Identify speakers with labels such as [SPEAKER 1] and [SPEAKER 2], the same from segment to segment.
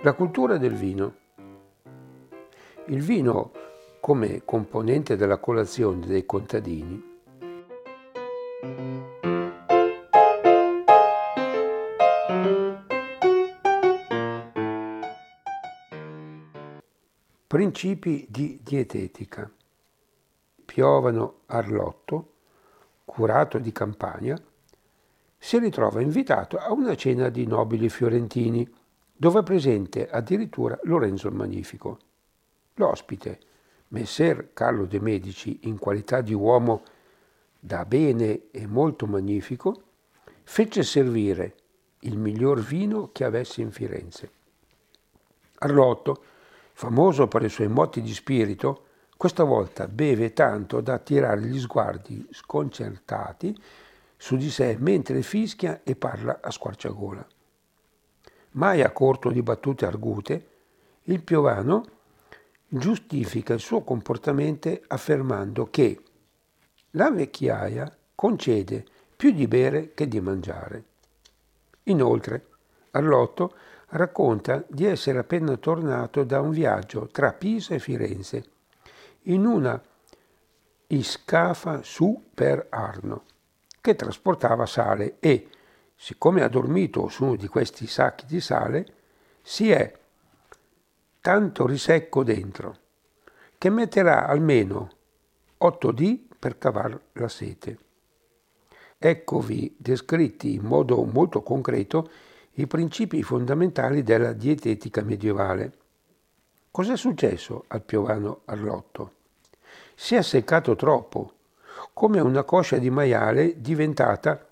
[SPEAKER 1] La cultura del vino. Il vino come componente della colazione dei contadini Principi di dietetica. Piovano Arlotto, curato di campagna, si ritrova invitato a una cena di nobili fiorentini, dove è presente addirittura Lorenzo il Magnifico. L'ospite, Messer Carlo de' Medici, in qualità di uomo da bene e molto magnifico, fece servire il miglior vino che avesse in Firenze. Arlotto, famoso per i suoi moti di spirito, questa volta beve tanto da attirare gli sguardi sconcertati su di sé mentre fischia e parla a squarciagola. Mai a corto di battute argute, il piovano giustifica il suo comportamento affermando che la vecchiaia concede più di bere che di mangiare. Inoltre, Arlotto racconta di essere appena tornato da un viaggio tra Pisa e Firenze in una iscafa su per Arno che trasportava sale e, siccome ha dormito su uno di questi sacchi di sale, si è tanto risecco dentro che metterà almeno 8 dì per cavar la sete. Eccovi descritti in modo molto concreto i principi fondamentali della dietetica medievale. Cos'è successo al piovano Arlotto? Si è seccato troppo, come una coscia di maiale diventata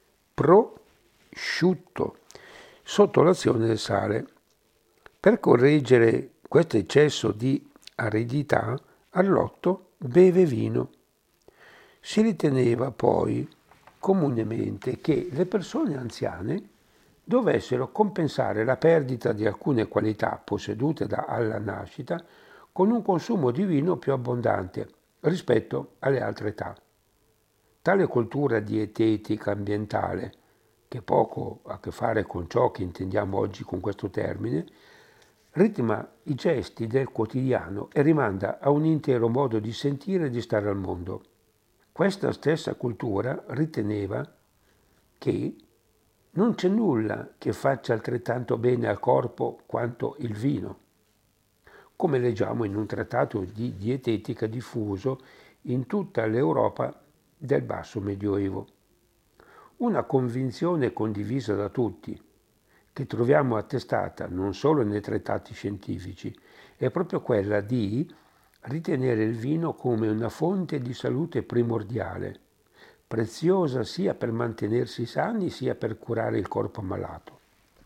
[SPEAKER 1] prosciutto sotto l'azione del sale. Per correggere questo eccesso di aridità, Arlotto beve vino. Si riteneva poi comunemente che le persone anziane dovessero compensare la perdita di alcune qualità possedute alla nascita con un consumo di vino più abbondante rispetto alle altre età. Tale cultura dietetica ambientale, che poco ha a che fare con ciò che intendiamo oggi con questo termine, ritma i gesti del quotidiano e rimanda a un intero modo di sentire e di stare al mondo. Questa stessa cultura riteneva che non c'è nulla che faccia altrettanto bene al corpo quanto il vino, come leggiamo in un trattato di dietetica diffuso in tutta l'Europa del Basso Medioevo. Una convinzione condivisa da tutti, che troviamo attestata non solo nei trattati scientifici, è proprio quella di ritenere il vino come una fonte di salute primordiale, preziosa sia per mantenersi sani sia per curare il corpo malato.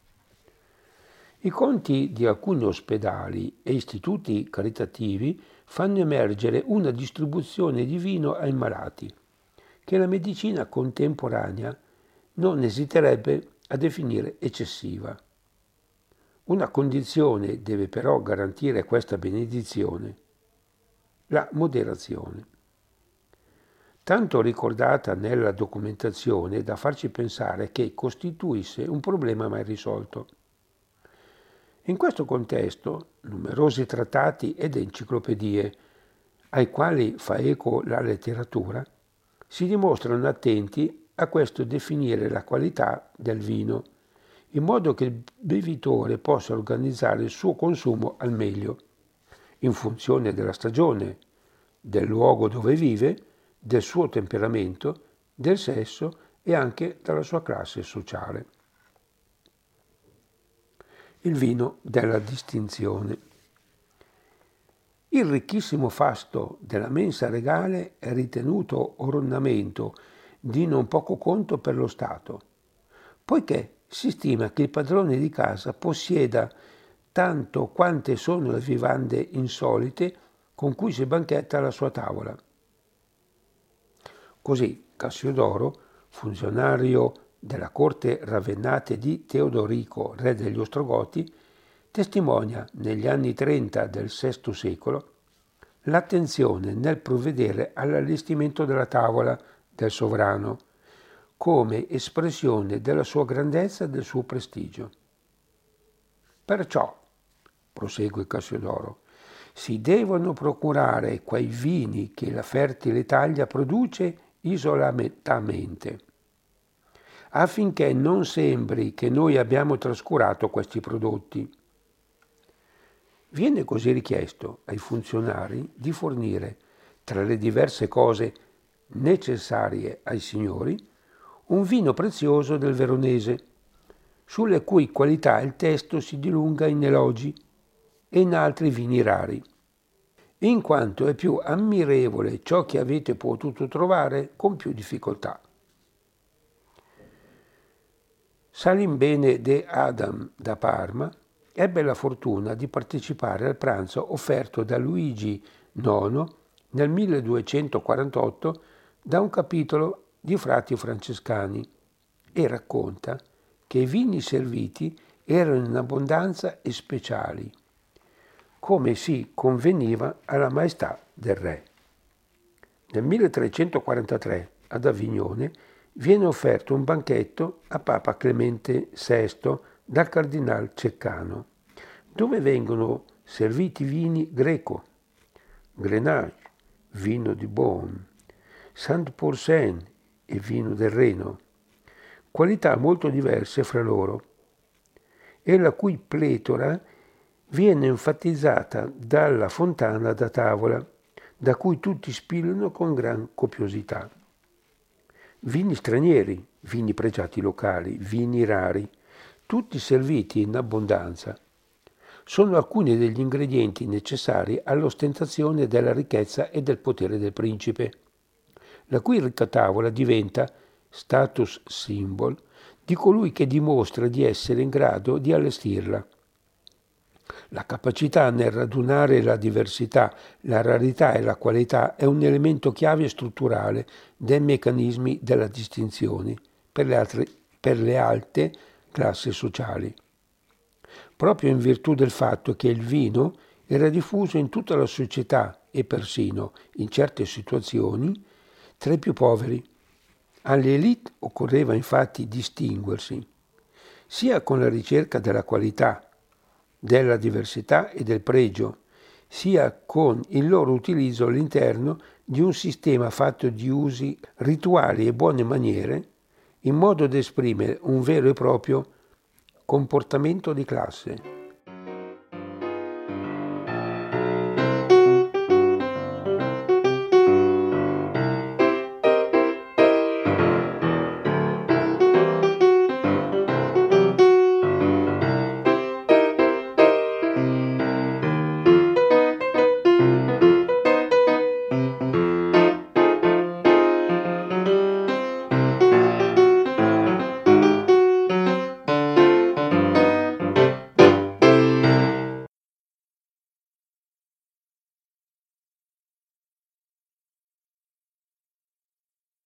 [SPEAKER 1] I conti di alcuni ospedali e istituti caritativi fanno emergere una distribuzione di vino ai malati, che la medicina contemporanea non esiterebbe a definire eccessiva. Una condizione deve però garantire questa benedizione: la moderazione. Tanto ricordata nella documentazione da farci pensare che costituisse un problema mai risolto. In questo contesto, numerosi trattati ed enciclopedie, ai quali fa eco la letteratura, si dimostrano attenti a questo definire la qualità del vino, in modo che il bevitore possa organizzare il suo consumo al meglio, in funzione della stagione, del luogo dove vive, del suo temperamento, del sesso e anche della sua classe sociale. Il vino della distinzione. Il ricchissimo fasto della mensa regale è ritenuto ornamento di non poco conto per lo Stato, poiché si stima che il padrone di casa possieda tanto quante sono le vivande insolite con cui si banchetta alla sua tavola. Così Cassiodoro, funzionario della corte ravennate di Teodorico, re degli Ostrogoti, testimonia negli anni 30 del VI secolo l'attenzione nel provvedere all'allestimento della tavola del sovrano come espressione della sua grandezza e del suo prestigio. Perciò prosegue Cassiodoro, si devono procurare quei vini che la fertile Italia produce isolatamente, affinché non sembri che noi abbiamo trascurato questi prodotti. Viene così richiesto ai funzionari di fornire, tra le diverse cose necessarie ai signori, un vino prezioso del Veronese, sulle cui qualità il testo si dilunga in elogi e in altri vini rari, in quanto è più ammirevole ciò che avete potuto trovare con più difficoltà. Salimbene de Adam da Parma ebbe la fortuna di partecipare al pranzo offerto da Luigi IX nel 1248 da un capitolo di frati francescani e racconta che i vini serviti erano in abbondanza e speciali, come si conveniva alla maestà del re. Nel 1343 ad Avignone viene offerto un banchetto a Papa Clemente VI dal cardinal Ceccano, dove vengono serviti vini greco, Grenache, vino di Beaune, Saint-Pourçain e vino del Reno, qualità molto diverse fra loro, e la cui pletora viene enfatizzata dalla fontana da tavola, da cui tutti spillano con gran copiosità. Vini stranieri, vini pregiati locali, vini rari, tutti serviti in abbondanza, sono alcuni degli ingredienti necessari all'ostentazione della ricchezza e del potere del principe, la cui ricca tavola diventa status symbol di colui che dimostra di essere in grado di allestirla. La capacità nel radunare la diversità, la rarità e la qualità è un elemento chiave e strutturale dei meccanismi della distinzione per le alte classi sociali. Proprio in virtù del fatto che il vino era diffuso in tutta la società e persino, in certe situazioni, tra i più poveri. Alle élite occorreva infatti distinguersi, sia con la ricerca della qualità, della diversità e del pregio, sia con il loro utilizzo all'interno di un sistema fatto di usi, rituali e buone maniere, in modo da esprimere un vero e proprio comportamento di classe.